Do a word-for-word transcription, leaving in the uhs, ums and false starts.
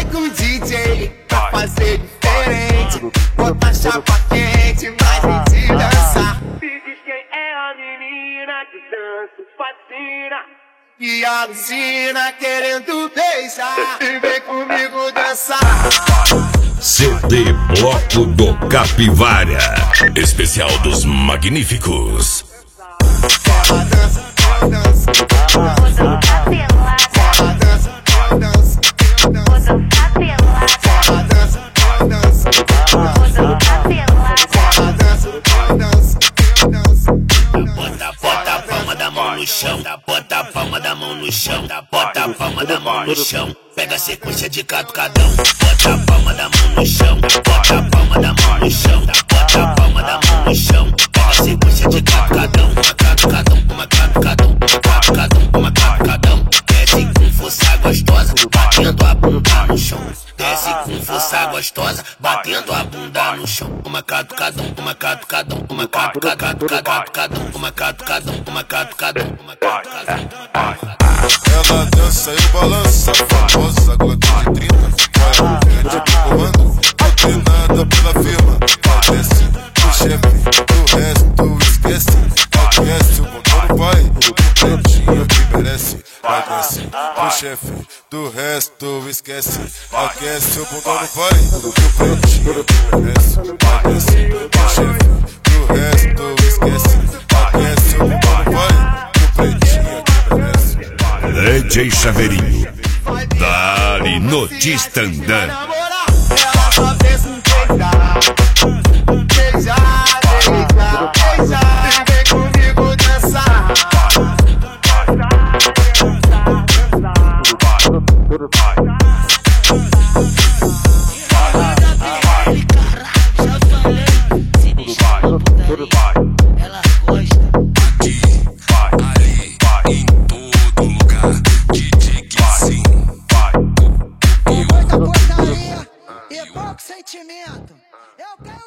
com o D J pra fazer diferente. Botar chapa quente, mais gente dançar. Me diz quem é a menina que dança fascina E alucina querendo beijar. E vem comigo dançar. C D Bloco do Capivara, especial dos magníficos. Ela dança, eu danço, eu danço. Ela dança, eu danço, eu danço. Ela dança, eu danço, eu danço. Ela dança, eu danço, eu danço. Bota, bota a palma da mão no chão, bota a palma da mão no chão, bota a palma da mão no chão. Pega a sequência de catucadão, bota a palma da mão no chão, bota a palma da mão no chão, bota a palma da mão no chão. Pega a sequência de catucadão, uma catucadão, uma catucadão, uma catucadão, uma catucadão. Desce com força gostosa, batendo a bunda no chão. Desce com força gostosa, batendo a bunda no chão. Uma catucadão, uma catucadão, uma catucadão, catucadão, uma catucadão, uma catucadão, uma catucadão. Ela dança e balança, famosa glória de trinta. Vai frente pro comando, não tem nada pela firma. Vai desce o chefe, do resto esquece. Aquece o motor do pai, o pretinho que merece. Vai desce o chefe, do resto esquece. Aquece o bundão do pai, o pretinho que merece. Vai desce o chefe, do resto esquece. Aquece o bundão do pai, o pretinho que merece. D J Chaveirinho, dali no Tistandã. Ela só pensa em beijar, beijar, beijar, beijar. E vem comigo dançar. Ela gosta Aqui, ali, em todo lugar. D J Guizinho. muita porcaria e pouco sentimento. Eu quero